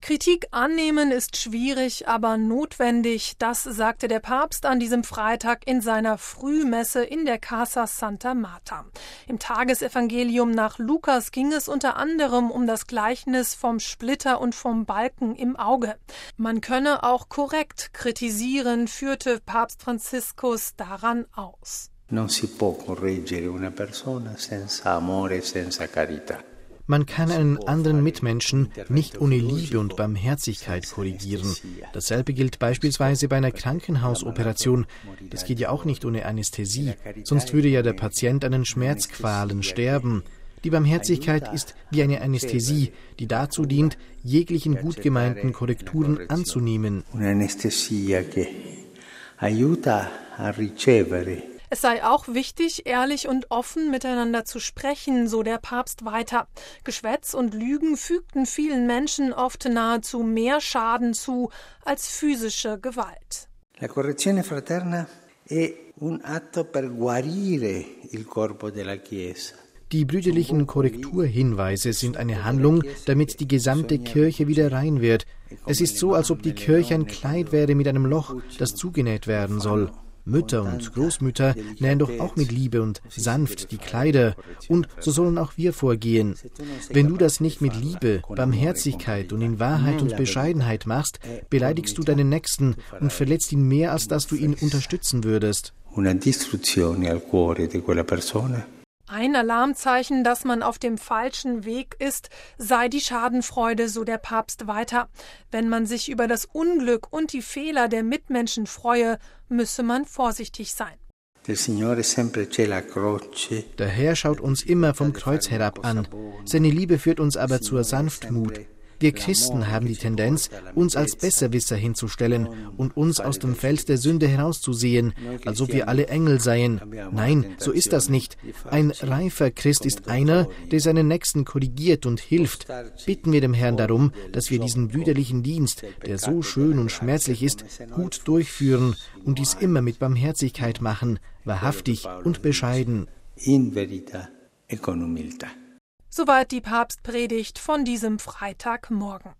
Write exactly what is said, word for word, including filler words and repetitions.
Kritik annehmen ist schwierig, aber notwendig, das sagte der Papst an diesem Freitag in seiner Frühmesse in der Casa Santa Marta. Im Tagesevangelium nach Lukas ging es unter anderem um das Gleichnis vom Splitter und vom Balken im Auge. Man könne auch korrekt kritisieren, führte Papst Franziskus daran aus. Non si può correggere una persona senza amore, senza carità. Man kann einen anderen Mitmenschen nicht ohne Liebe und Barmherzigkeit korrigieren. Dasselbe gilt beispielsweise bei einer Krankenhausoperation. Das geht ja auch nicht ohne Anästhesie, sonst würde ja der Patient an den Schmerzqualen sterben. Die Barmherzigkeit ist wie eine Anästhesie, die dazu dient, jeglichen gut gemeinten Korrekturen anzunehmen. Una anestesia che aiuta a ricevere. Es sei auch wichtig, ehrlich und offen miteinander zu sprechen, so der Papst weiter. Geschwätz und Lügen fügten vielen Menschen oft nahezu mehr Schaden zu als physische Gewalt. La correzione fraterna è un atto per guarire il corpo della Chiesa. Die brüderlichen Korrekturhinweise sind eine Handlung, damit die gesamte Kirche wieder rein wird. Es ist so, als ob die Kirche ein Kleid wäre mit einem Loch, das zugenäht werden soll. Mütter und Großmütter nähen doch auch mit Liebe und sanft die Kleider. Und so sollen auch wir vorgehen. Wenn du das nicht mit Liebe, Barmherzigkeit und in Wahrheit und Bescheidenheit machst, beleidigst du deinen Nächsten und verletzt ihn mehr, als dass du ihn unterstützen würdest. Una distruzione al cuore di quella persona. Ein Alarmzeichen, dass man auf dem falschen Weg ist, sei die Schadenfreude, so der Papst weiter. Wenn man sich über das Unglück und die Fehler der Mitmenschen freue, müsse man vorsichtig sein. Der Herr schaut uns immer vom Kreuz herab an. Seine Liebe führt uns aber zur Sanftmut. Wir Christen haben die Tendenz, uns als Besserwisser hinzustellen und uns aus dem Feld der Sünde herauszusehen, als ob wir alle Engel seien. Nein, so ist das nicht. Ein reifer Christ ist einer, der seinen Nächsten korrigiert und hilft. Bitten wir dem Herrn darum, dass wir diesen brüderlichen Dienst, der so schön und schmerzlich ist, gut durchführen und dies immer mit Barmherzigkeit machen, wahrhaftig und bescheiden. In verità e con umiltà. Soweit die Papstpredigt von diesem Freitagmorgen.